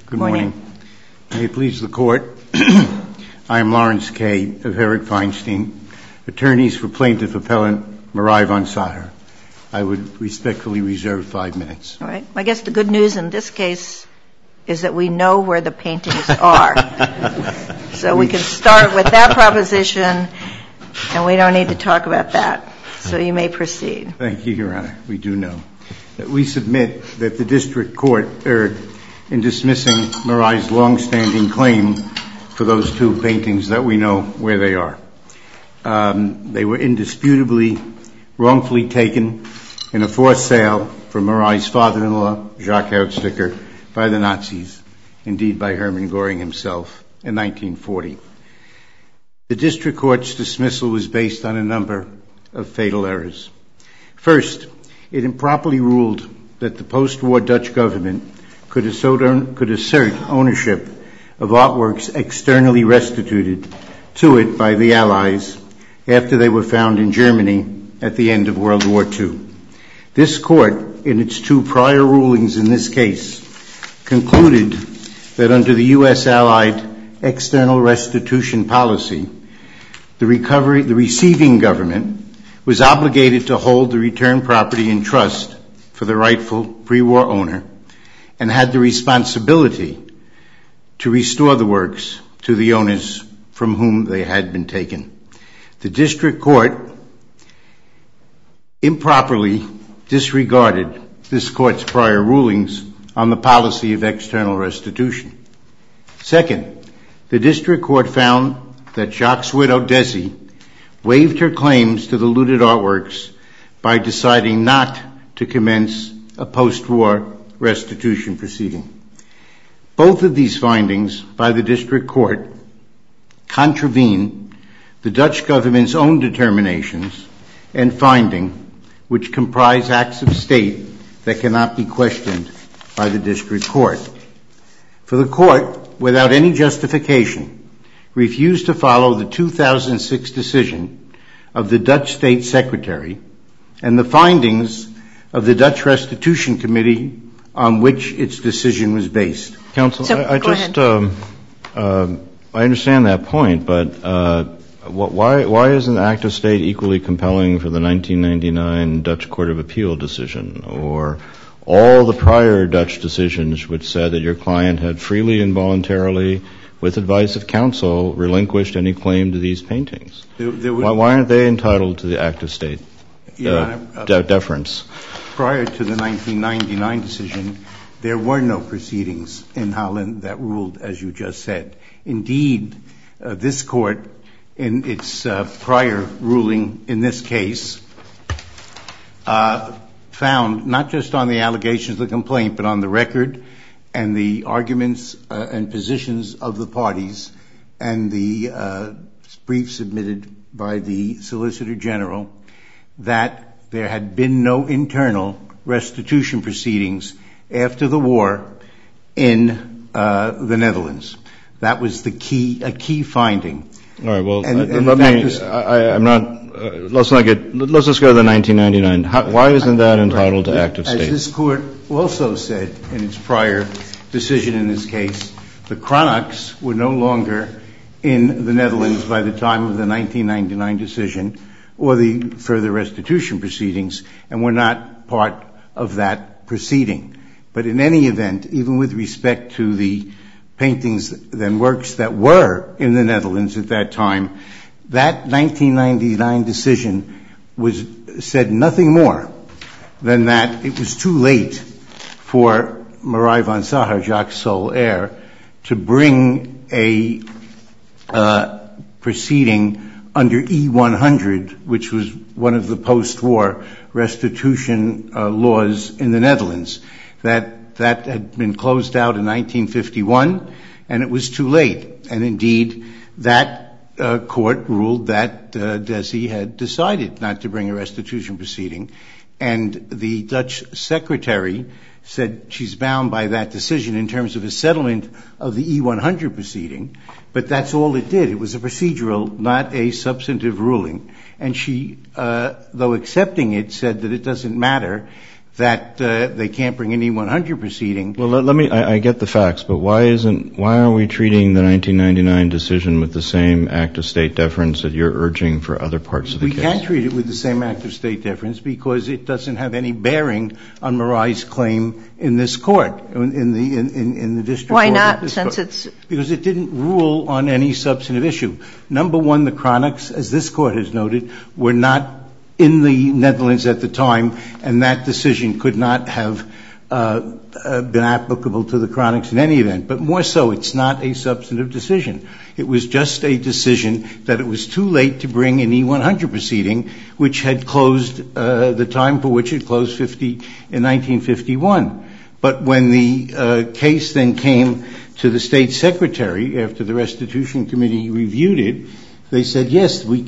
Good morning. May it please the Court, I am Lawrence Kay of Herrick Feinstein, attorneys for Plaintiff Appellant Marai von Sacher. I would respectfully reserve 5 minutes. All right. I guess the good news in this case is that we know where the paintings are. So we can start with that proposition, and we don't need to talk about that. So you may proceed. Thank you, Your Honor. We do know. We submit that the district court erred in dismissing Marai's long-standing claim for those two paintings that we know where they are. They were indisputably wrongfully taken in a forced sale from Marai's father-in-law, Jacques Hautsticker, by the Nazis, indeed by Hermann Göring himself, in 1940. The district court's dismissal was based on a number of fatal errors. First, it improperly ruled that the post-war Dutch government could assert ownership of artworks externally restituted to it by the Allies after they were found in Germany at the end of World War II. This court, in its two prior rulings in this case, concluded that under the U.S. Allied external restitution policy, the receiving government was obligated to hold the returned property in trust for the rightful pre-war owner and had the responsibility to restore the works to the owners from whom they had been taken. The district court improperly disregarded this court's prior rulings on the policy of external restitution. Second, the district court found that Jacques' widow, Desi, waived her claims to the looted artworks by deciding not to commence a post-war restitution proceeding. Both of these findings by the district court contravene the Dutch government's own determinations and finding, which comprise acts of state that cannot be questioned by the district court. For the court, without any justification, refused to follow the 2006 decision of the Dutch State Secretary and the findings of the Dutch Restitution Committee on which its decision was based. Counsel, I understand that point, but why isn't the act of state equally compelling for the 1999 Dutch Court of Appeal decision, or all the prior Dutch decisions which said that your client had freely and voluntarily, with advice of counsel, relinquished any claim to these paintings? Why aren't they entitled to the act of state deference? Prior to the 1999 decision, there were no proceedings in Holland that ruled as you just said. Indeed, this court, in its prior ruling in this case, found, not just on the allegations of the complaint, but on the record and the arguments and positions of the parties and the brief submitted by the Solicitor General, that there had been no internal restitution proceedings after the war in the Netherlands. That was a key finding. All right. Well, let's just go to the 1999. Why isn't that entitled to act of state? As this court also said in its prior decision in this case, the Kronachs were no longer in the Netherlands by the time of the 1999 decision or the further restitution proceedings, and were not part of that proceeding. But in any event, even with respect to the paintings and works that were in the Netherlands at that time, that 1999 decision said nothing more than that it was too late for Marai von Sacher, Jacques' sole heir, to bring a proceeding under E100, which was one of the post-war restitution laws in the Netherlands. That had been closed out in 1951, and it was too late. And indeed, that court ruled that Desi had decided not to bring a restitution proceeding, and the Dutch secretary said she's bound by that decision in terms of a settlement of the E100 proceeding, but that's all it did. It was a procedural, not a substantive ruling. And she, though accepting it, said that it doesn't matter, that they can't bring an E-100 proceeding. Well, I get the facts, but why are we treating the 1999 decision with the same act of state deference that you're urging for other parts of the case? We can't treat it with the same act of state deference because it doesn't have any bearing on Marai's claim in this court, in the district court. Why not, since it's... Because it didn't rule on any substantive issue. Number one, the chronics, as this court has noted, were not in the Netherlands at the time, and that decision could not have been applicable to the chronics in any event. But more so, it's not a substantive decision. It was just a decision that it was too late to bring an E-100 proceeding, which had closed, the time for which it closed in 1951. But when the case then came to the State Secretary, after the Restitution Committee reviewed it, they said, yes, we...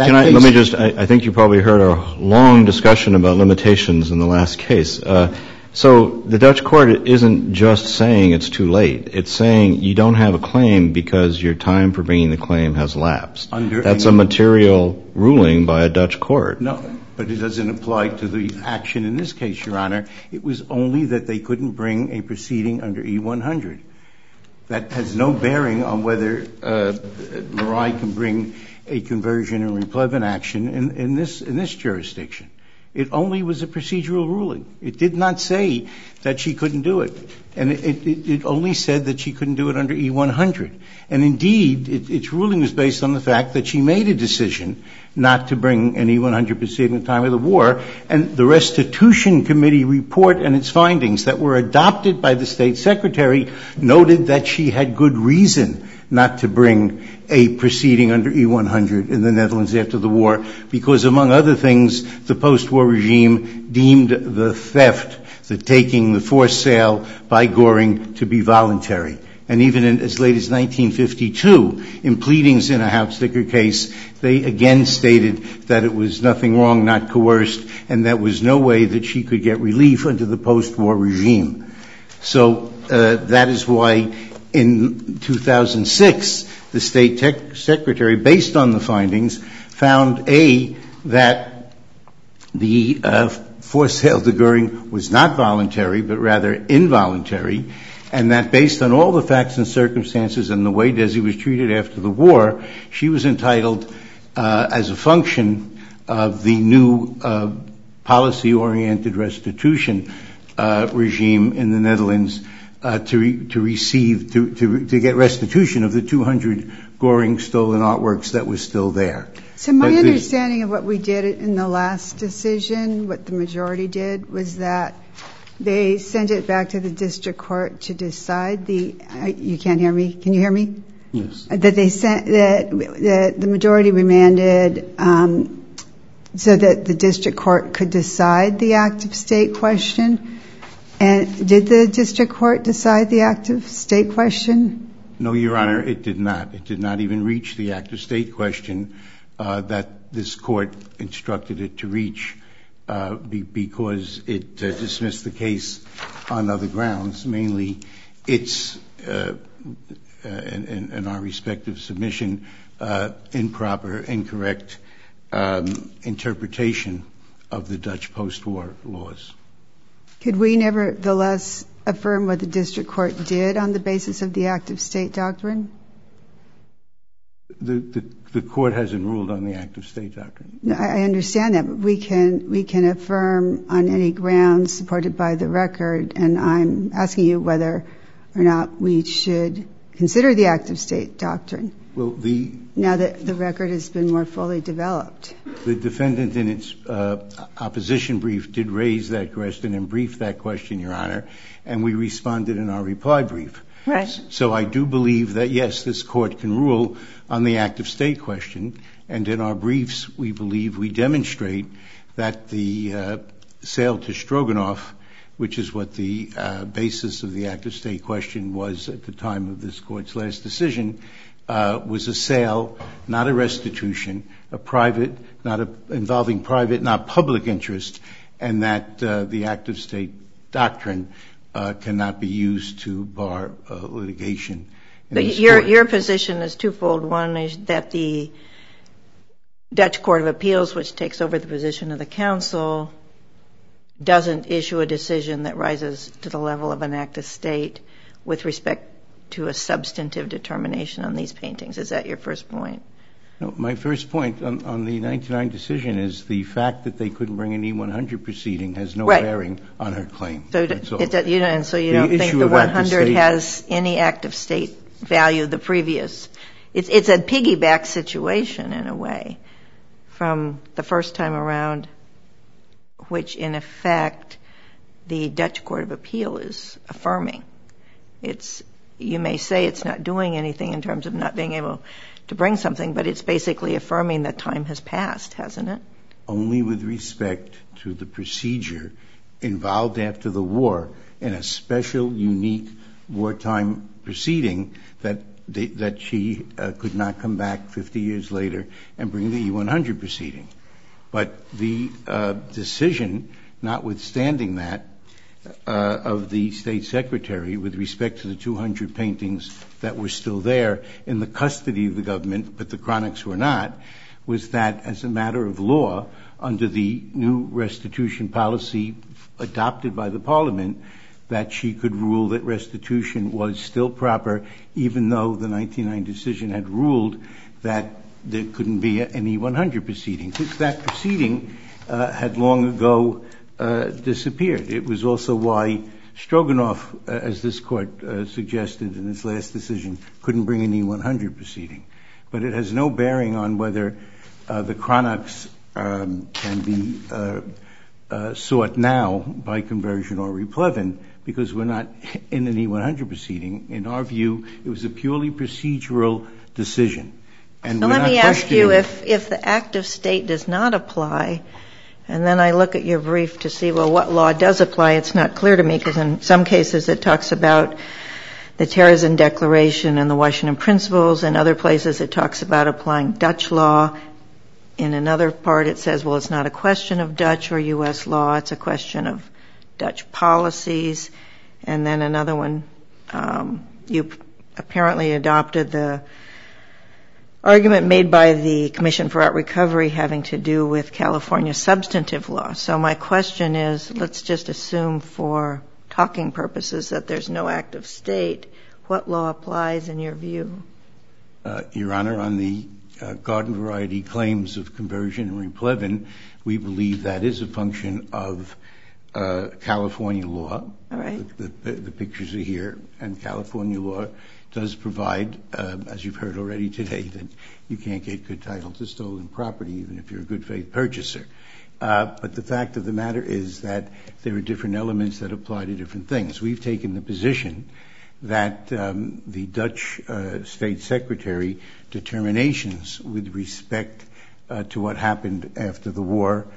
I think you probably heard a long discussion about limitations in the last case. So the Dutch court isn't just saying it's too late. It's saying you don't have a claim because your time for bringing the claim has lapsed. That's a material ruling by a Dutch court. No, but it doesn't apply to the action in this case, Your Honor. It was only that they couldn't bring a proceeding under E-100. That has no bearing on whether Marai can bring a conversion and replevant action in this jurisdiction. It only was a procedural ruling. It did not say that she couldn't do it. And it only said that she couldn't do it under E-100. And indeed, its ruling was based on the fact that she made a decision not to bring an E-100 proceeding at the time of the war. And the Restitution Committee report and its findings that were adopted by the State Secretary noted that she had good reason not to bring a proceeding under E-100 in the Netherlands after the war, because among other things, the post-war regime deemed the theft, the taking, the forced sale by Göring to be voluntary. And even as late as 1952, in pleadings in a Hauptsticker case, they again stated that it was nothing wrong, not coerced, and there was no way that she could get relief under the post-war regime. So that is why in 2006, the State Secretary, based on the findings, found, A, that the forced sale to Göring was not voluntary, but rather involuntary, and that based on all the facts and circumstances and the way Desi was treated after the war, she was entitled, as a function of the new policy-oriented restitution regime in the Netherlands, to get restitution of the 200 Göring stolen artworks that was still there. So my understanding of what we did in the last decision, what the majority did, was that they sent it back to the district court to decide you can't hear me? Can you hear me? Yes. That the majority remanded so that the district court could decide the active state question. And did the district court decide the active state question? No, Your Honor, it did not. It did not even reach the active state question that this court instructed it to reach because it dismissed the case on other grounds, mainly its, in our respective submission, improper, incorrect interpretation of the Dutch post-war laws. Could we nevertheless affirm what the district court did on the basis of the active state doctrine? The court hasn't ruled on the active state doctrine. I understand that, but we can affirm on any grounds supported by the record, and I'm asking you whether or not we should consider the active state doctrine. Well, now that the record has been more fully developed. The defendant in its opposition brief did raise that question and brief that question, Your Honor, and we responded in our reply brief. Right. So I do believe that, yes, this court can rule on the active state question, and in our briefs we believe we demonstrate that the sale to Stroganoff, which is what the basis of the active state question was at the time of this court's last decision, was a sale, not a restitution, a private, involving private, not public interest, and that the active state doctrine cannot be used to bar litigation. But your position is twofold. One is that the Dutch Court of Appeals, which takes over the position of the council, doesn't issue a decision that rises to the level of an act of state with respect to a substantive determination on these paintings. Is that your first point? No, my first point on the 99 decision is the fact that they couldn't bring an E-100 proceeding has no bearing on her claim. So you don't think the 100 has any act of state value, the previous. It's a piggyback situation in a way from the first time around, which in effect the Dutch Court of Appeal is affirming. You may say it's not doing anything in terms of not being able to bring something, but it's basically affirming that time has passed, hasn't it? Only with respect to the procedure involved after the war in a special, unique wartime proceeding that she could not come back 50 years later and bring the E-100 proceeding. But the decision, notwithstanding that, of the State Secretary with respect to the 200 paintings that were still there in the custody of the government, but the Chronics were not, was that as a matter of law, under the new restitution policy adopted by the Parliament, that she could rule that restitution was still proper, even though the 1999 decision had ruled that there couldn't be an E-100 proceeding. That proceeding had long ago disappeared. It was also why Stroganoff, as this court suggested in its last decision, couldn't bring an E-100 proceeding. But it has no bearing on whether the Chronics can be sought now by conversion or replevin, because we're not in an E-100 proceeding. In our view, it was a purely procedural decision. And so let me ask you, if the act of state does not apply, and then I look at your brief to see, well, what law does apply, it's not clear to me, because in some cases it talks about the Terrorism Declaration and the Washington Principles. In other places it talks about applying Dutch law. In another part it says, well, it's not a question of Dutch or U.S. law, it's a question of Dutch policies. And then another one, you apparently adopted the argument made by the Commission for Art Recovery having to do with California substantive law. So my question is, let's just assume for talking purposes that there's no act of state. What law applies in your view? Your Honor, on the garden variety claims of conversion and replevin, we believe that is a function of California law. All right. The pictures are here, and California law does provide, as you've heard already today, that you can't get good title to stolen property even if you're a good faith purchaser. But the fact of the matter is that there are different elements that apply to different things. We've taken the position that the Dutch State Secretary determinations with respect to what happened after the war,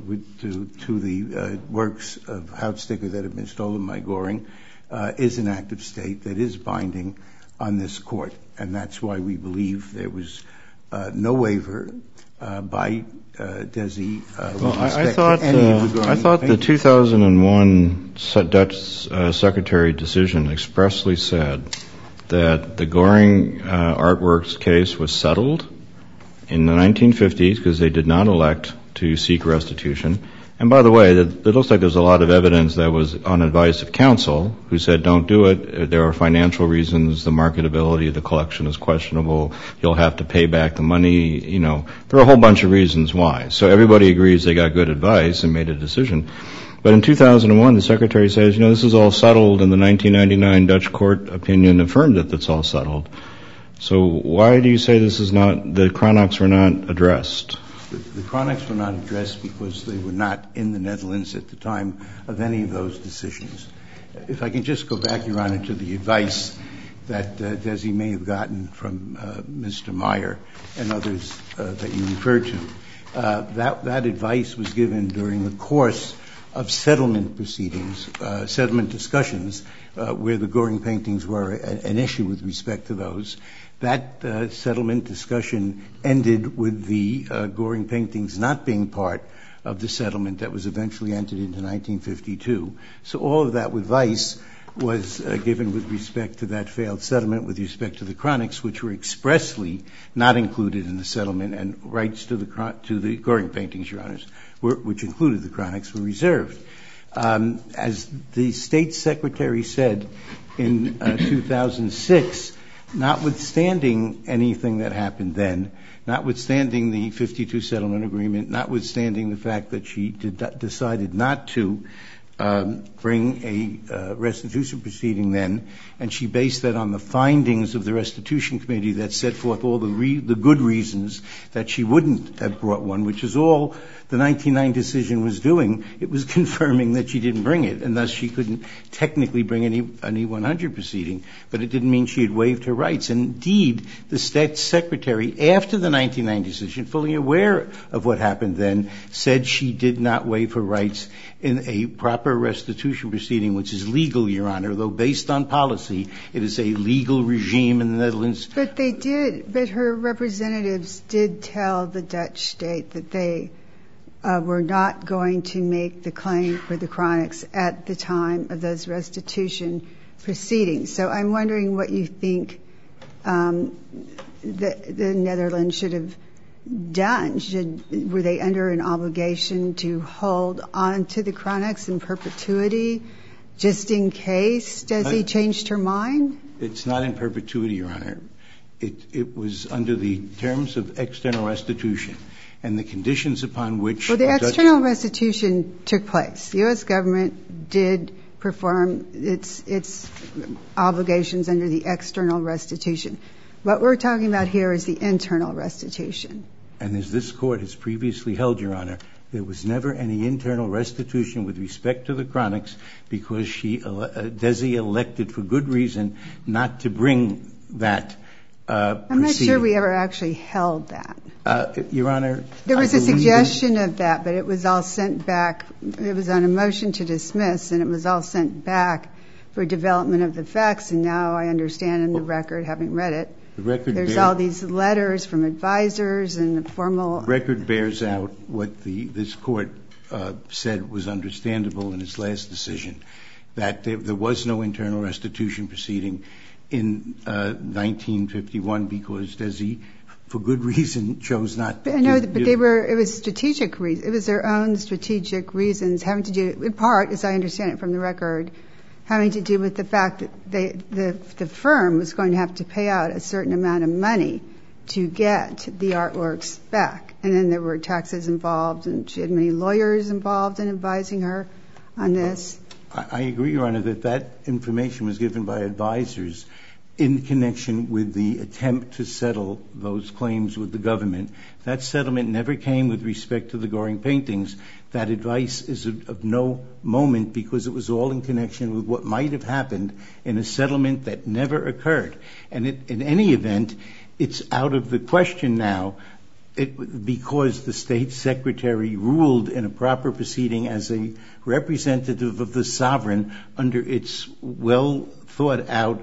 to the works of Houtstikker that have been stolen by Goring, is an act of state that is binding on this court. And that's why we believe there was no waiver by Desi with respect to any of the Goring I thought the 2001 Dutch Secretary decision expressly said that the Goring artworks case was settled in the 1950s because they did not elect to seek restitution. And by the way, it looks like there's a lot of evidence that was on advice of counsel who said don't do it. There are financial reasons. The marketability of the collection is questionable. You'll have to pay back the money. You know, there are a whole bunch of reasons why. So everybody agrees they got good advice and made a decision. But in 2001, the Secretary says, you know, this is all settled, and the 1999 Dutch court opinion affirmed that it's all settled. So why do you say this is not, the Chronics were not addressed? The Chronics were not addressed because they were not in the Netherlands at the time of any of those decisions. If I can just go back, Your Honor, to the advice that Desi may have gotten from Mr. Meyer and others that you referred to, that advice was given during the course of settlement proceedings, settlement discussions, where the Goring paintings were an issue with respect to those. That settlement discussion ended with the Goring paintings not being part of the settlement that was eventually entered into 1952. So all of that advice was given with respect to that failed settlement with respect to the Chronics, which were expressly not included in the settlement, and rights to the Goring paintings, Your Honors, which included the Chronics, were reserved. As the State Secretary said in 2006, notwithstanding anything that happened then, notwithstanding the 52 settlement agreement, notwithstanding the fact that she decided not to bring a restitution proceeding then, and she based that on the findings of the restitution committee that set forth all the good reasons that she wouldn't have brought one, which is all the 1999 decision was doing. It was confirming that she didn't bring it, and thus she couldn't technically bring an E-100 proceeding, but it didn't mean she had waived her rights. And indeed, the State Secretary, after the 1999 decision, fully aware of what happened then, said she did not waive her rights in a proper restitution proceeding, which is legal, Your Honor, though based on policy, it is a legal regime in the Netherlands. But they did, but her representatives did tell the Dutch state that they were not going to make the claim for the chronics at the time of those restitution proceedings. So I'm wondering what you think the Netherlands should have done. Were they under an obligation to hold on to the chronics in perpetuity just in case Desi changed her mind? It's not in perpetuity, Your Honor. It was under the terms of external restitution and the conditions upon which... Well, the external restitution took place. The U.S. government did perform its obligations under the external restitution. What we're talking about here is the internal restitution. And as this Court has previously held, Your Honor, there was never any internal restitution with respect to the chronics because Desi elected for good reason not to bring that proceeding. I'm not sure we ever actually held that. Your Honor, there was a suggestion of that, but it was all sent back. It was on a motion to dismiss, and it was all sent back for development of the facts. And now I understand in the record, having read it, there's all these letters from advisors and the formal... The record bears out what this Court said was understandable in its last decision, that there was no internal restitution proceeding in 1951 because Desi, for good reason, chose not to. No, but it was strategic reasons. It was their own strategic reasons having to do, in part, as I understand it from the record, having to do with the fact that the firm was going to have to pay out a certain amount of money to get the artworks back. And then there were taxes involved, and she had many lawyers involved in advising her on this. I agree, Your Honor, that information was given by advisors in connection with the attempt to settle those claims with the government. That settlement never came with respect to the Goring paintings. That advice is of no moment because it was all in connection with what might have happened in a settlement that never occurred. And in any event, it's out of the question now because the State Secretary ruled in a proper proceeding as a representative of the sovereign under its well-thought-out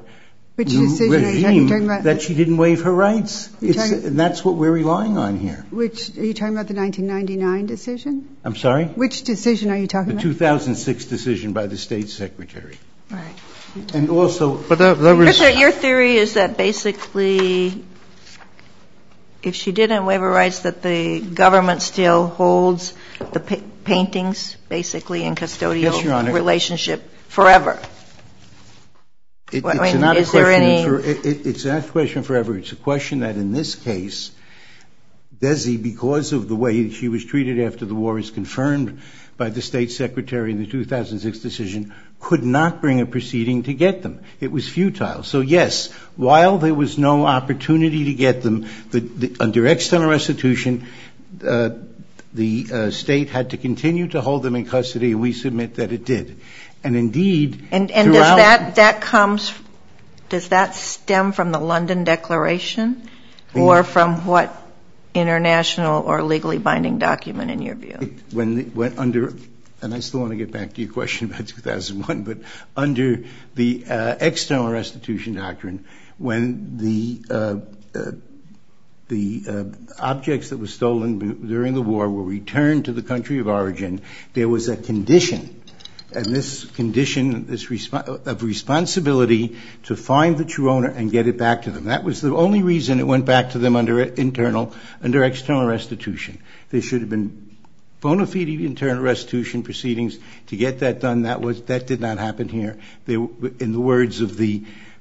regime that she didn't waive her rights. And that's what we're relying on here. Are you talking about the 1999 decision? I'm sorry? Which decision are you talking about? The 2006 decision by the State Secretary. Right. And also... But that was... Your theory is that basically if she didn't waive her rights, that the government still holds the paintings basically in custodial relationship forever. It's not a question forever. It's a question that in this case, Desi, because of the way she was treated after the war, is confirmed by the State Secretary in the 2006 decision, could not bring a proceeding to get them. It was futile. So, yes, while there was no opportunity to get them, under external restitution, the State had to continue to hold them in custody, and we submit that it did. And indeed, and does that stem from the London Declaration or from what international or legally binding document in your view? And I still want to get back to your question about 2001, but under the external restitution doctrine, when the objects that were stolen during the war were returned to the country of origin, there was a condition. And this condition of responsibility to find the true owner and get it back to them. That was the only reason it went back to them under external restitution. They should have been bona fide internal restitution proceedings to get that done. That did not happen here. In the words of the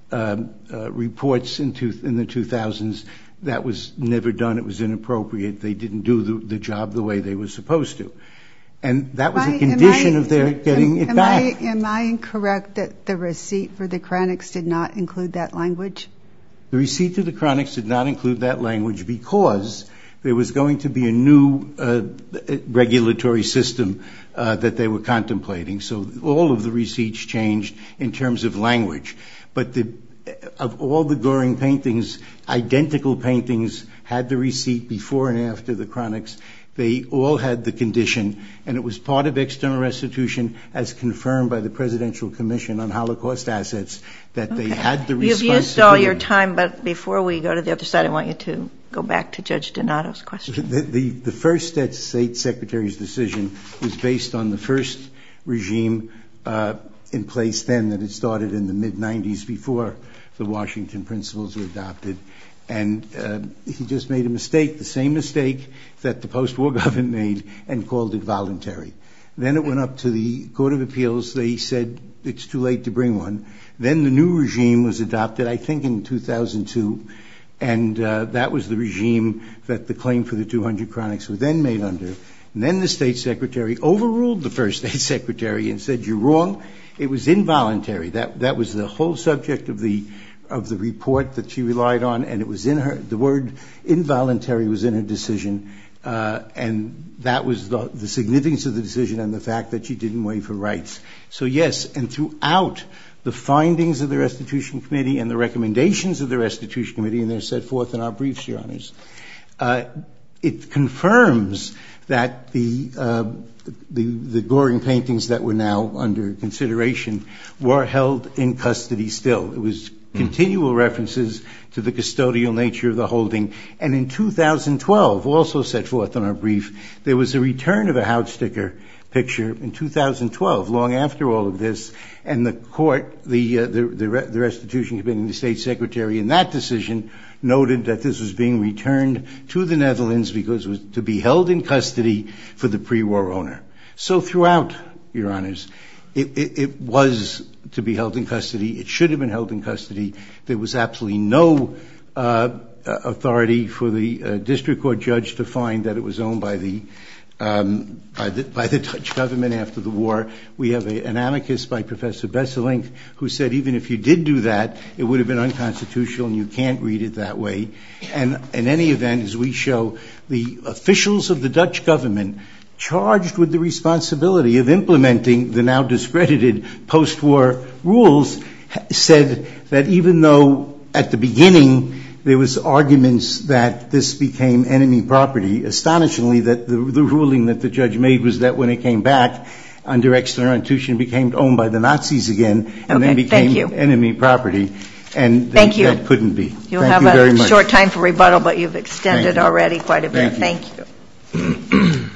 reports in the 2000s, that was never done. It was inappropriate. They didn't do the job the way they were supposed to. And that was a condition of their getting it back. Am I incorrect that the receipt for the Chronics did not include that language? The receipt to the Chronics did not include that language because there was going to be a new regulatory system that they were contemplating. So all of the receipts changed in terms of language. But of all the Goring paintings, identical paintings had the receipt before and after the Chronics. They all had the condition, and it was part of external restitution as confirmed by the Presidential Commission on Holocaust Assets that they had the responsibility. You've used all your time, but before we go to the other side, I want you to go back to Judge Donato's question. The first State Secretary's decision was based on the first regime in place then that had started in the mid-'90s before the Washington Principles were adopted. And he just made a mistake, the same mistake that the post-war government made, and called it voluntary. Then it went up to the Court of Appeals. They said it's too late to bring one. Then the new regime was adopted, I think, in 2002, and that was the regime that the claim for the 200 Chronics were then made under. And then the State Secretary overruled the first State Secretary and said, you're wrong. It was involuntary. That was the whole subject of the report that she relied on, and it was in her, the word involuntary was in her decision, and that was the significance of the decision and the fact that she didn't waive her rights. So yes, and throughout the findings of the Restitution Committee and the recommendations of the Restitution Committee, and they're set forth in our briefs, Your Honors, it confirms that the Goring paintings that were now under consideration were held in custody still. It was continual references to the custodial nature of the holding. And in 2012, also set forth in our brief, there was a return of a Hautsticker picture in 2012, long after all of this, and the court, the Restitution Committee and the State Secretary in that decision noted that this was being returned to the Netherlands because it was to be held in custody for the pre-war owner. So throughout, Your Honors, it was to be held in custody. It should have been held in custody. There was absolutely no authority for the district court judge to find that it was owned by the Dutch government after the war. We have an amicus by Professor Besselink who said even if you did do that, it would have been unconstitutional and you can't read it that way. And in any event, as we show, the officials of the Dutch government charged with the responsibility of implementing the now discredited post-war rules said that even though at the beginning there was arguments that this became enemy property, astonishingly that the ruling that the judge made was that when it came back under external restitution, it became owned by the Nazis again and then became enemy property. And that couldn't be. You'll have a short time for rebuttal, but you've extended already quite a bit. Thank you.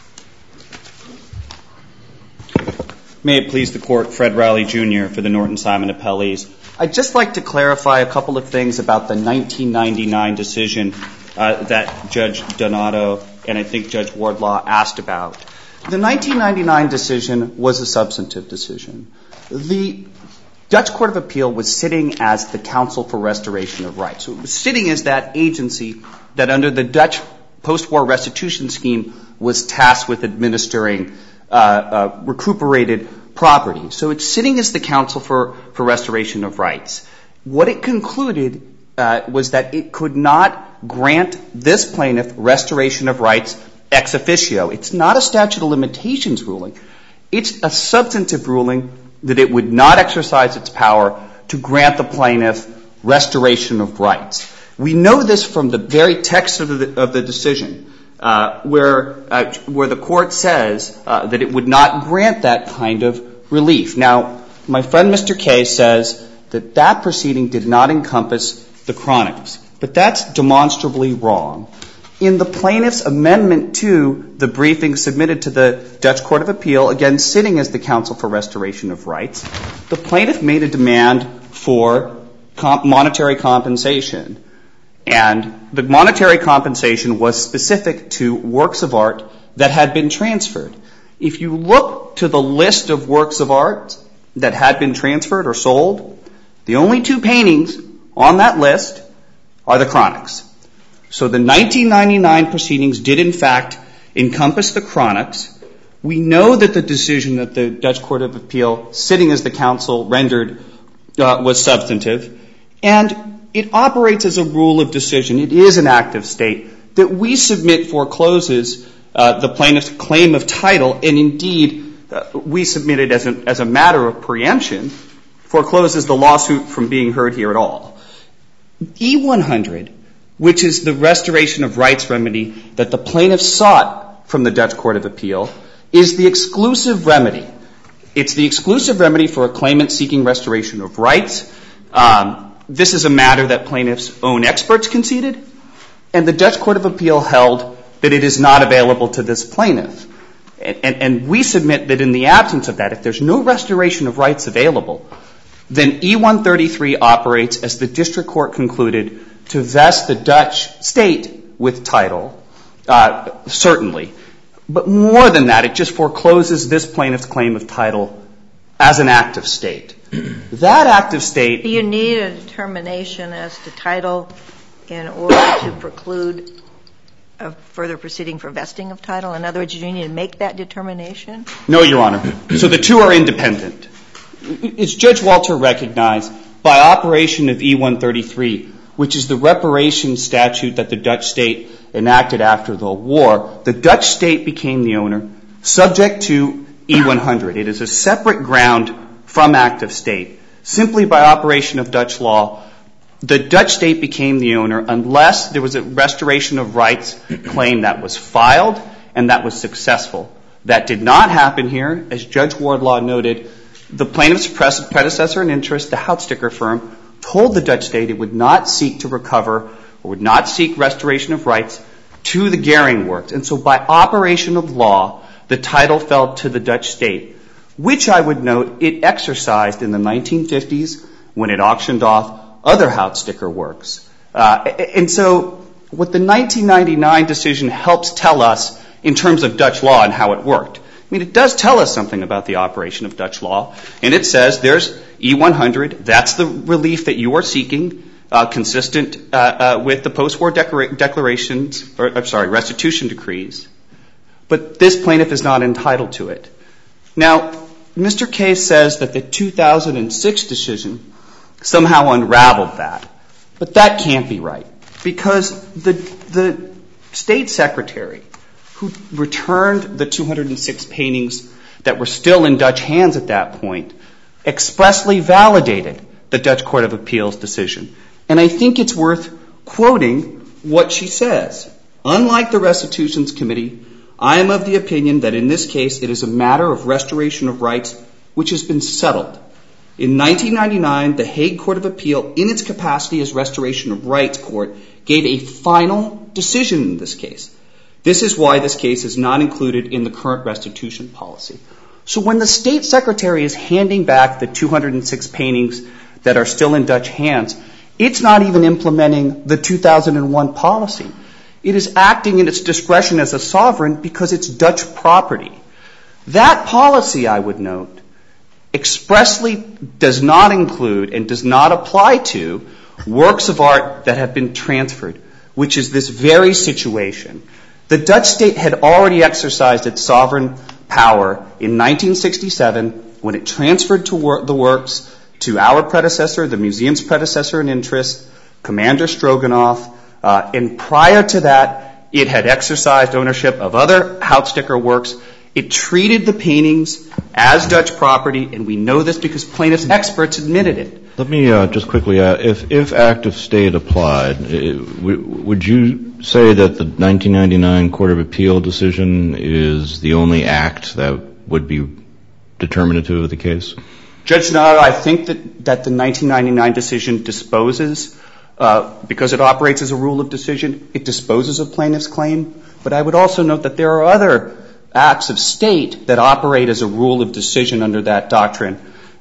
May it please the Court, Fred Rowley, Jr. for the Norton Simon appellees. I'd just like to clarify a couple of things about the 1999 decision that Judge Donato and I think Judge Wardlaw asked about. The 1999 decision was a substantive decision. The Dutch Court of Appeal was sitting as the Council for Restoration of Rights. So it was sitting as that agency that under the Dutch post-war restitution scheme was tasked with administering recuperated property. So it's sitting as the Council for Restoration of Rights. What it concluded was that it could not grant this plaintiff restoration of rights ex officio. It's not a statute of limitations ruling. It's a substantive ruling that it would not exercise its power to grant the plaintiff restoration of rights. We know this from the very text of the decision, where the Court says that it would not grant that kind of relief. Now, my friend Mr. Kay says that that proceeding did not encompass the Chronicles, but that's demonstrably wrong. In the plaintiff's amendment to the briefing submitted to the Dutch Court of Appeal, again sitting as the Council for Restoration of Rights, the plaintiff made a demand for monetary compensation. And the monetary compensation was specific to works of art that had been transferred. If you look to the list of works of art that had been transferred or sold, the only two paintings on that list are the Chronics. So the 1999 proceedings did, in fact, encompass the Chronics. We know that the decision that the Dutch Court of Appeal, sitting as the counsel, rendered was substantive. And it operates as a rule of decision. It is an active state that we submit forecloses the plaintiff's claim of title, and indeed we submit it as a matter of preemption, forecloses the lawsuit from being heard here at all. E-100, which is the restoration of rights remedy that the plaintiff sought from the Dutch Court of Appeal, is the exclusive remedy. It's the exclusive remedy for a claimant seeking restoration of rights. This is a matter that plaintiffs' own experts conceded, and the Dutch Court of Appeal held that it is not available to this plaintiff. And we submit that in the absence of that, if there's no restoration of rights available, then E-133 operates, as the district court concluded, to vest the Dutch state with title, certainly. But more than that, it just forecloses this plaintiff's claim of title as an active state. That active state... Do you need a determination as to title in order to preclude a further proceeding for vesting of title? In other words, do you need to make that determination? No, Your Honor. So the two are independent. As Judge Walter recognized, by operation of E-133, which is the reparation statute that the Dutch state enacted after the war, the Dutch state became the owner, subject to E-100. It is a separate ground from active state. Simply by operation of Dutch law, the Dutch state became the owner unless there was a restoration of rights claim that was filed and that was successful. That did not happen here. As Judge Wardlaw noted, the plaintiff's predecessor in interest, the Houtsticker firm, told the Dutch state it would not seek to recover or would not seek restoration of rights to the Gering works. And so by operation of law, the title fell to the Dutch state, which I would note it exercised in the 1950s when it auctioned off other Houtsticker works. And so what the 1999 decision helps tell us in terms of Dutch law and how it worked. I mean, it does tell us something about the operation of Dutch law, and it says there's E-100, that's the relief that you are seeking, consistent with the post-war declarations, restitution decrees, but this plaintiff is not entitled to it. Now, Mr. Case says that the 2006 decision somehow unraveled that, but that can't be right, because the state secretary who returned the 206 paintings that were still in Dutch hands at that point expressly validated the Dutch Court of Appeals decision. And I think it's worth quoting what she says. Unlike the Restitutions Committee, I am of the opinion that in this case it is a matter of restoration of rights which has been settled. In 1999, the Hague Court of Appeal, in its capacity as Restoration of Rights Court, gave a final decision in this case. This is why this case is not included in the current restitution policy. So when the state secretary is handing back the 206 paintings that are still in Dutch hands, it's not even implementing the 2001 policy. It is acting in its discretion as a sovereign because it's Dutch property. That policy, I would note, expressly does not include and does not apply to works of art that have been transferred, which is this very situation. The Dutch state had already exercised its sovereign power in 1967 when it transferred the works to our predecessor, the museum's predecessor in interest, Commander Stroganoff, and prior to that, it had exercised ownership of other Houtsticker works. It treated the paintings as Dutch property, and we know this because plaintiffs' experts admitted it. Let me just quickly add, if active state applied, would you say that the 1999 Court of Appeal decision is the only act that would be determinative of the case? Judge Donato, I think that the 1999 decision disposes, because it operates as a rule of decision, it disposes of plaintiff's claim. But I would also note that there are other acts of state that operate as a rule of decision under that doctrine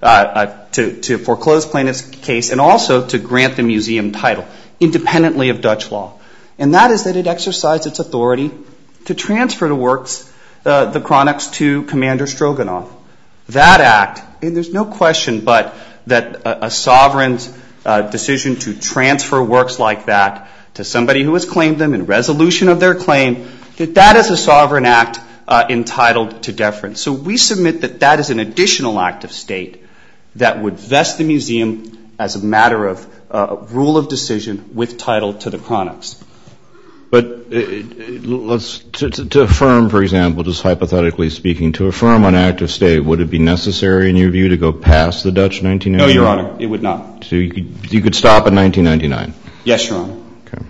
to foreclose plaintiff's case and also to grant the museum title independently of Dutch law. And that is that it exercised its authority to transfer the works, the Chronics, to Commander Stroganoff. That act, and there's no question but that a sovereign's decision to transfer works like that to somebody who has claimed them in resolution of their claim, that is a sovereign act entitled to deference. So we submit that that is an additional act of state that would vest the museum as a matter of rule of decision with title to the Chronics. But to affirm, for example, just hypothetically speaking, to affirm an act of state, would it be necessary in your view to go past the Dutch 1999? No, Your Honor, it would not. So you could stop at 1999? Yes, Your Honor. Okay.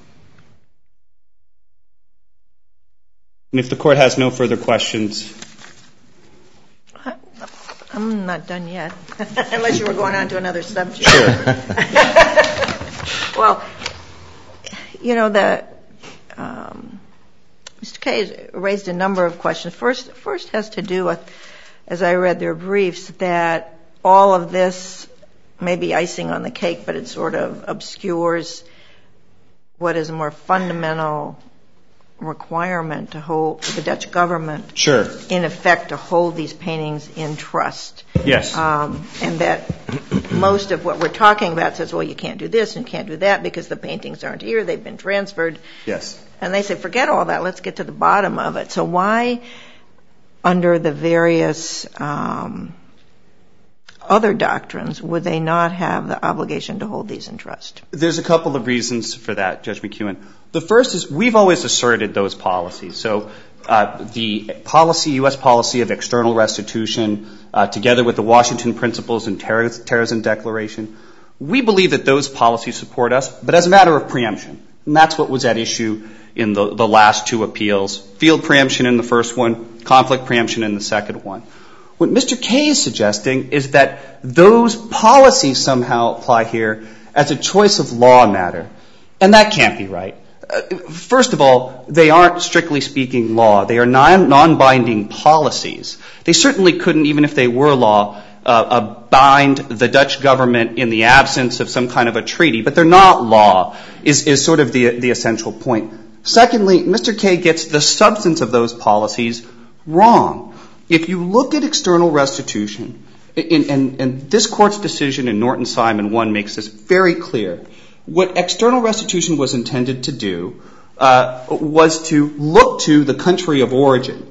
And if the Court has no further questions. I'm not done yet, unless you were going on to another subject. Sure. Well, you know, Mr. Kaye raised a number of questions. First has to do with, as I read their briefs, that all of this may be icing on the cake, but it sort of obscures what is a more fundamental requirement to hold the Dutch government, sure, in effect, to hold these paintings in trust. Yes. And that most of what we're talking about says, well, you can't do this and you can't do that because the paintings aren't here, they've been transferred. Yes. And they say, forget all that, let's get to the bottom of it. So why, under the various other doctrines, would they not have the obligation to hold these in trust? There's a couple of reasons for that, Judge McEwen. The first is we've always asserted those policies. So the policy, U.S. policy of external restitution, together with the Washington Principles and Terrorism Declaration, we believe that those policies support us, but as a matter of preemption. And that's what was at issue in the last two appeals. Field preemption in the first one, conflict preemption in the second one. What Mr. Kaye is suggesting is that those policies somehow apply here as a choice of law matter. And that can't be right. First of all, they aren't, strictly speaking, law. They are non-binding policies. They certainly couldn't, even if they were law, bind the Dutch government in the absence of some kind of a treaty. But they're not law, is sort of the essential point. Secondly, Mr. Kaye gets the substance of those policies wrong. If you look at external restitution, and this Court's decision in Norton-Simon 1 makes this very clear, what external restitution was intended to do was to look to the country of origin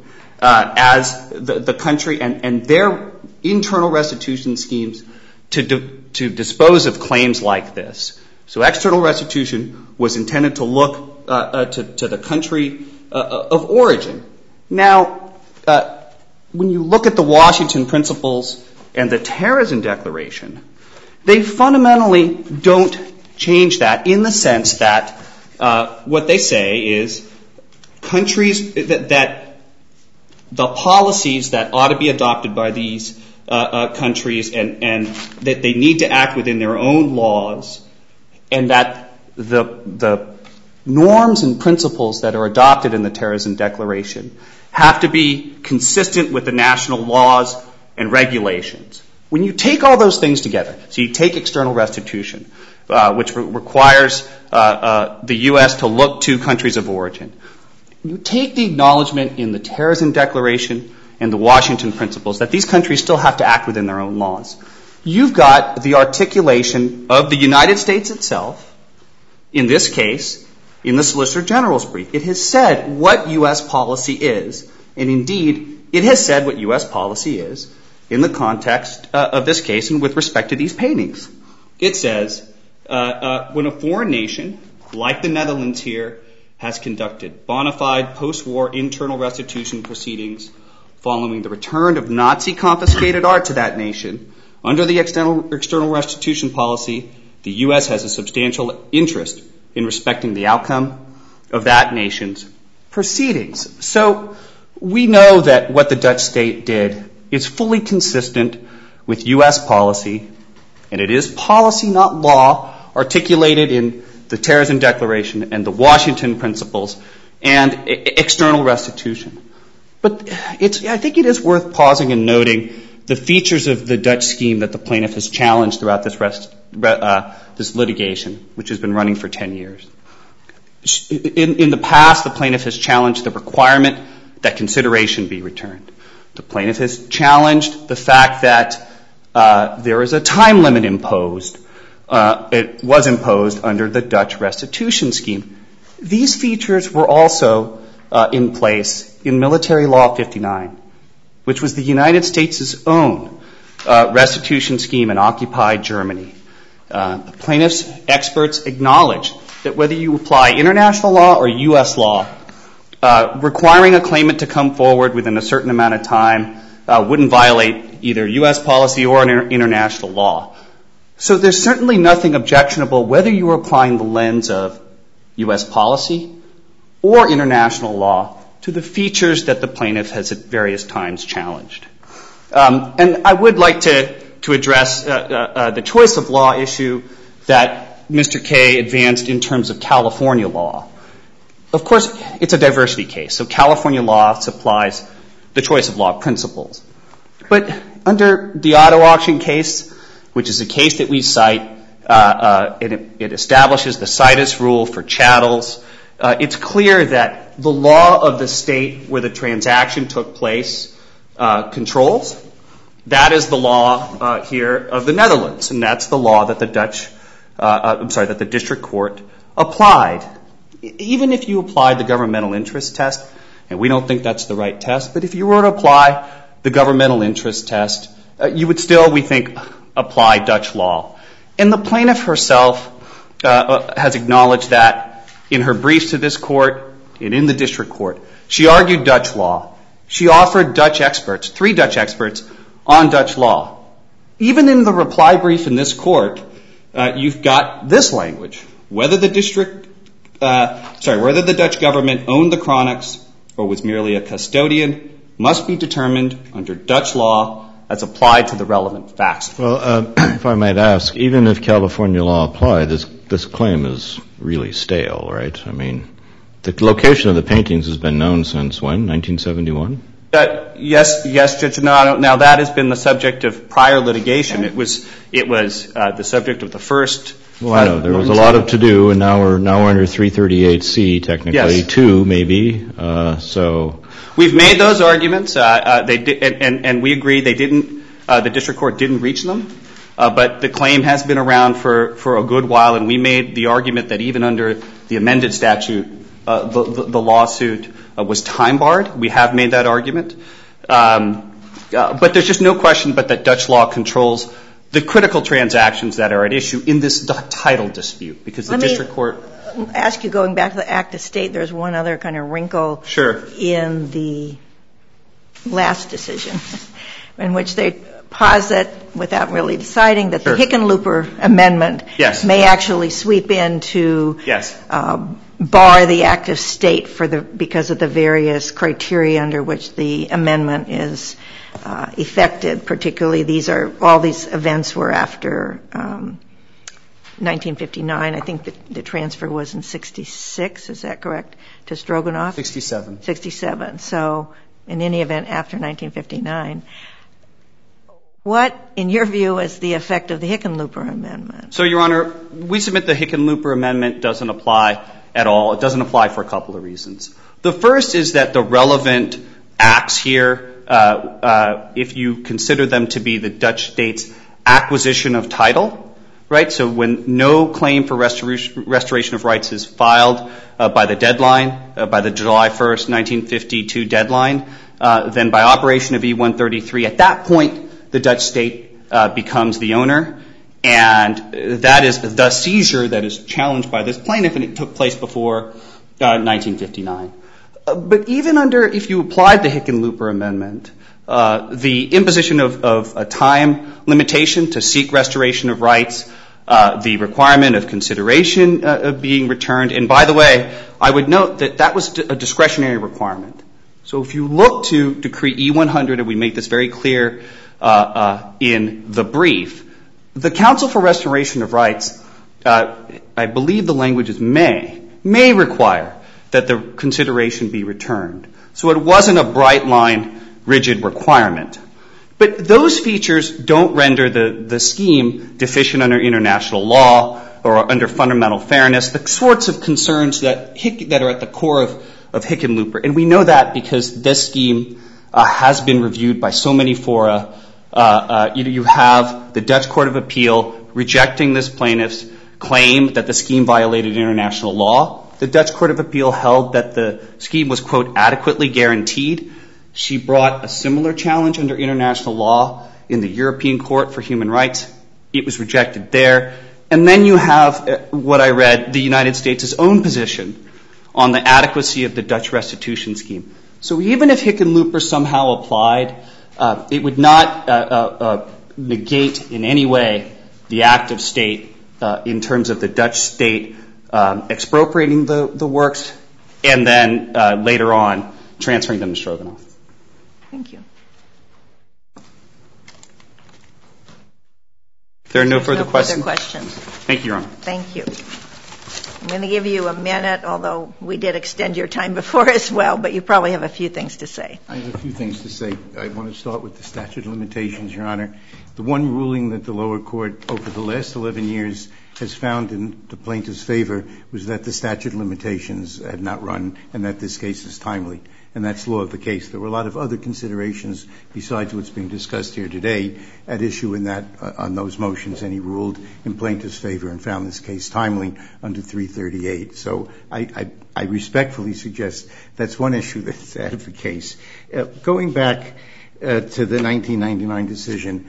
as the country and their internal restitution schemes to dispose of claims like this. So external restitution was intended to look to the country of origin. Now, when you look at the Washington Principles and the Terrorism Declaration, they fundamentally don't change that in the sense that what they say is countries that the policies that ought to be adopted by these countries and that they need to act within their own laws, and that the norms and principles that are adopted in the Terrorism Declaration have to be consistent with the national laws and regulations. When you take all those things together, so you take external restitution, which requires the U.S. to look to countries of origin, you take the acknowledgement in the Terrorism Declaration and the Washington Principles that these countries still have to act within their own laws. You've got the articulation of the United States itself, in this case, in the Solicitor General's brief. It has said what U.S. policy is, and indeed, it has said what U.S. policy is in the context of this case and with respect to these paintings. It says, when a foreign nation, like the Netherlands here, has conducted bona fide post-war internal restitution proceedings following the return of Nazi-confiscated art to that nation, under the external restitution policy, the U.S. has a substantial interest in respecting the outcome of that nation's proceedings. So we know that what the Dutch state did is fully consistent with U.S. policy, and it is policy, not law, articulated in the Terrorism Declaration and the Washington Principles and external restitution. But I think it is worth pausing and noting the features of the Dutch scheme that the plaintiff has challenged throughout this litigation, which has been running for 10 years. In the past, the plaintiff has challenged the requirement that consideration be returned. The plaintiff has challenged the fact that there is a time limit imposed. It was imposed under the Dutch restitution scheme. These features were also in place in Military Law 59, which was the United States' own restitution scheme in occupied Germany. The plaintiff's experts acknowledge that whether you apply international law or U.S. law, requiring a claimant to come forward within a certain amount of time wouldn't violate either U.S. policy or international law. So there's certainly nothing objectionable whether you are applying the lens of U.S. policy or international law to the features that the plaintiff has at various times challenged. And I would like to address the choice of law issue that Mr. Kaye advanced in terms of California law. Of course, it's a diversity case, so California law supplies the choice of law principles. But under the auto auction case, which is a case that we cite, it establishes the situs rule for chattels. It's clear that the law of the state where the transaction took place controls. That is the law here of the Netherlands, and that's the law that that the district court applied. Even if you applied the governmental interest test, and we don't think that's the right test, but if you were to apply the governmental interest test, you would still, we think, apply Dutch law. And the plaintiff herself has acknowledged that in her briefs to this court and in the district court. She argued Dutch law. She offered Dutch experts, 3 Dutch experts, on Dutch law. Even in the reply brief in this court, you've got this language. Whether the Dutch government owned the chronics or was merely a custodian must be determined under Dutch law as applied to the relevant facts. Well, if I might ask, even if California law applied, this claim is really stale, right? I mean, the location of the paintings has been known since when, 1971? Yes, Judge Donato. Now, that has been the subject of prior litigation. It was the subject of the first. Well, I know. There was a lot of to-do, and now we're under 338C, technically. Yes. 2, maybe. So we've made those arguments. And we agree they didn't. The district court didn't reach them. But the claim has been around for a good while, and we made the argument that even under the amended statute, the lawsuit was time-barred. We have made that argument. But there's just no question but that Dutch law controls the critical transactions that are at issue in this title dispute, because the district court. Let me ask you, going back to the Act of State, there's one other kind of wrinkle in the last decision in which they posit, without really deciding, that the Hickenlooper Amendment may actually sweep in to bar the Act of State because of the various criteria under which the amendment is effected. Particularly, all these events were after 1959. I think the transfer was in 66. Is that correct? To Stroganoff? 67. 67. So, in any event, after 1959. What, in your view, is the effect of the Hickenlooper Amendment? So, Your Honor, we submit the Hickenlooper Amendment doesn't apply at all. It doesn't apply for a couple of reasons. The first is that the relevant acts here, if you consider them to be the Dutch state's acquisition of title, right? So when no claim for restoration of rights is filed by the deadline, by the July 1st, 1952 deadline, then by operation of E-133, at that point, the Dutch state becomes the owner, and that is the seizure that is challenged by this plaintiff, and it took place before 1959. But even if you applied the Hickenlooper Amendment, the imposition of a time limitation to seek restoration of rights, the requirement of consideration of being returned, and by the way, I would note that that was a discretionary requirement. So if you look to Decree E-100, and we make this very clear in the brief, the Council for Restoration of Rights, I believe the language is may require that the consideration be returned. So it wasn't a bright line, rigid requirement. But those features don't render the scheme deficient under international law. or under fundamental fairness, the sorts of concerns that are at the core of Hickenlooper. And we know that because this scheme has been reviewed by so many fora. You have the Dutch Court of Appeal rejecting this plaintiff's claim that the scheme violated international law. The Dutch Court of Appeal held that the scheme was, quote, adequately guaranteed. She brought a similar challenge under international law in the European Court for Human Rights. It was rejected there. And then you have what I read, the United States' own position on the adequacy of the Dutch restitution scheme. So even if Hickenlooper somehow applied, it would not negate in any way the act of state in terms of the Dutch state expropriating the works and then later on transferring them to Stroganoff. Thank you. If there are no further questions. Thank you, Your Honor. Thank you. I'm going to give you a minute, although we did extend your time before as well, but you probably have a few things to say. I have a few things to say. I want to start with the statute of limitations, Your Honor. The one ruling that the lower court over the last 11 years has found in the plaintiff's favor was that the statute of limitations had not run and that this case is timely. And that's law of the case. There were a lot of other considerations besides what's being discussed here today at issue in that on those motions, and he ruled in plaintiff's favor and found this case timely under 338. So I respectfully suggest that's one issue that's out of the case. Going back to the 1999 decision,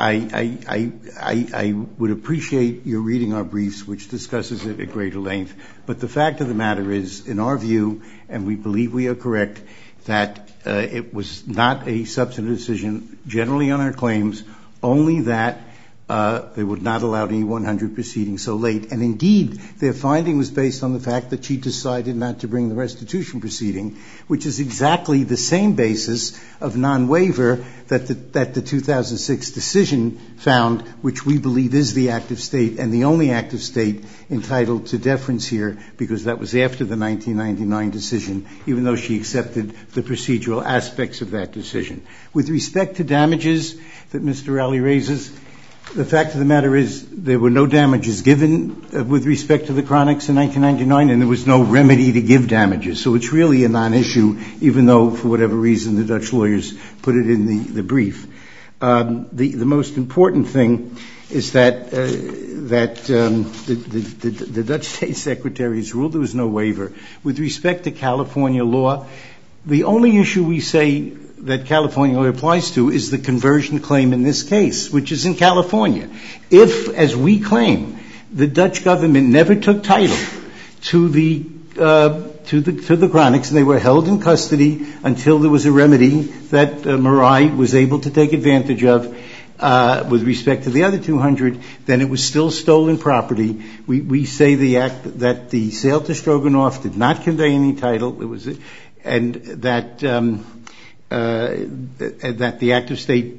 I would appreciate your reading our briefs, which discusses it at greater length. But the fact of the matter is, in our view, and we believe we are correct, that it was not a substantive decision generally on our claims, only that they would not allow any 100 proceedings so late. And indeed, their finding was based on the fact that she decided not to bring the restitution proceeding, which is exactly the same basis of non-waiver that the 2006 decision found, which we believe is the active state and the only active state entitled to deference here, because that was after the 1999 decision, even though she accepted the procedural aspects of that decision. With respect to damages that Mr. Rowley raises, the fact of the matter is there were no damages given with respect to the chronics in 1999, and there was no remedy to give damages. So it's really a non-issue, even though, for whatever reason, the Dutch lawyers put it in the brief. The most important thing is that the Dutch State Secretary's ruled there was no waiver. With respect to California law, the only issue we say that California law applies to is the conversion claim in this case, which is in California. If, as we claim, the Dutch government never took title to the chronics and they were held in custody until there was a remedy that Marai was able to take advantage of with respect to the other 200, then it was still stolen property. We say that the sale to Stroganoff did not convey any title. It was, and that the active state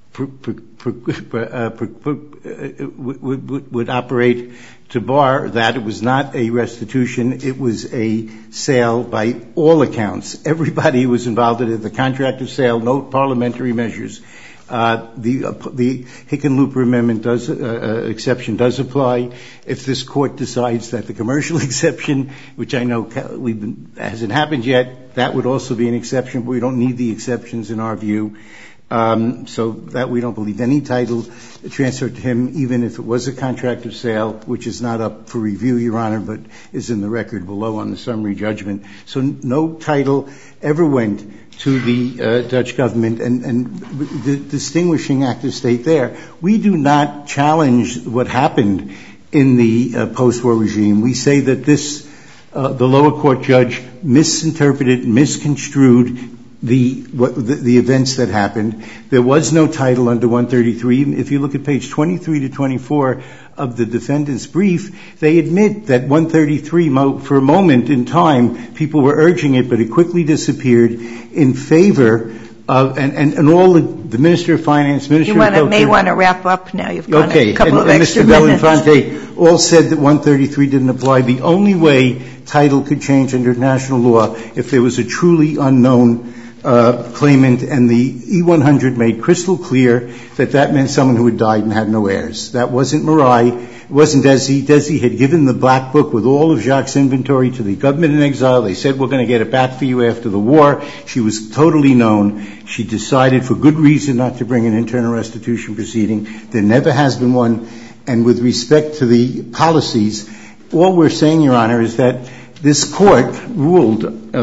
would operate to bar that. It was not a restitution. It was a sale by all accounts. Everybody who was involved in it, the contract of sale, no parliamentary measures. The Hickenlooper Amendment exception does apply. If this Court decides that the commercial exception, which I know hasn't happened yet, that would also be an exception, but we don't need the exceptions in our view. So that we don't believe any title transferred to him, even if it was a contract of sale, which is not up for review, Your Honor, but is in the record below on the summary judgment. So no title ever went to the Dutch government, and the distinguishing active state there. We do not challenge what happened in the post-war regime. We say that this, the lower court judge misinterpreted, misconstrued the events that happened. There was no title under 133. If you look at page 23 to 24 of the defendant's brief, they admit that 133, for a moment in time, people were urging it, but it quickly disappeared in favor of, and all the Minister of Finance, Minister of You may want to wrap up now. You've got a couple of extra minutes. Mr. Belinfante all said that 133 didn't apply. The only way title could change under national law if there was a truly unknown claimant, and the E-100 made crystal clear that that meant someone who had died and had no heirs. That wasn't Marai. It wasn't Desi. Desi had given the black book with all of Jacques' inventory to the government in exile. They said, we're going to get it back for you after the war. She was totally known. She decided for good reason not to bring an internal restitution proceeding. There never has been one. And with respect to the policies, all we're saying, Your Honor, is that this Court ruled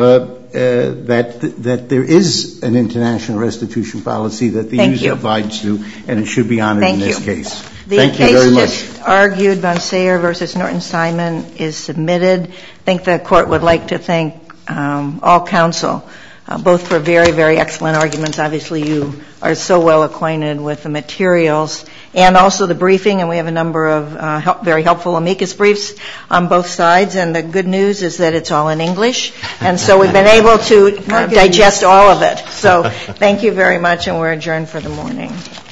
that there is an international restitution policy that the user abides to, and it should be honored in this case. Thank you very much. The case just argued, Von Sayer v. Norton Simon, is submitted. I think the Court would like to thank all counsel, both for very, very excellent arguments. Obviously, you are so well acquainted with the materials and also the briefing, and we have a number of very helpful amicus briefs on both sides. And the good news is that it's all in English, and so we've been able to digest all of it. So thank you very much, and we're adjourned for the morning.